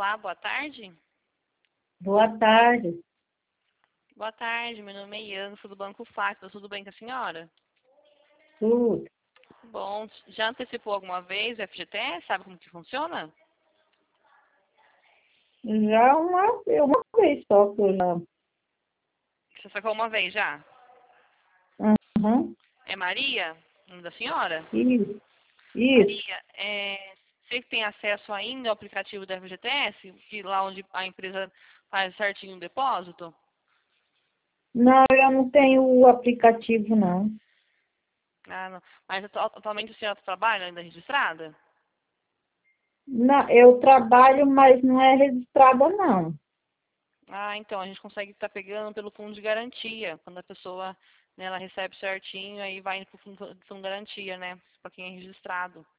Olá, boa tarde. Boa tarde. Boa tarde, meu nome é Ian, sou do Banco Fácil. Tudo bem com a senhora? Tudo. Bom, já antecipou alguma vez o FGTS? Sabe como que funciona? Já uma vez só que eu já. Você sacou uma vez já? Uhum. É Maria? O nome da senhora? Isso. Isso. Maria, você que tem acesso ainda ao aplicativo da FGTS, que lá onde a empresa faz certinho o depósito? Não, eu não tenho o aplicativo, não. Ah, não. Mas atualmente a senhora trabalha ainda registrada? Não, eu trabalho, mas não é registrada, não. Ah, então, a gente consegue estar pegando pelo fundo de garantia. Quando a pessoa, né, ela recebe certinho, aí vai para o fundo de garantia, né? Para quem é registrado.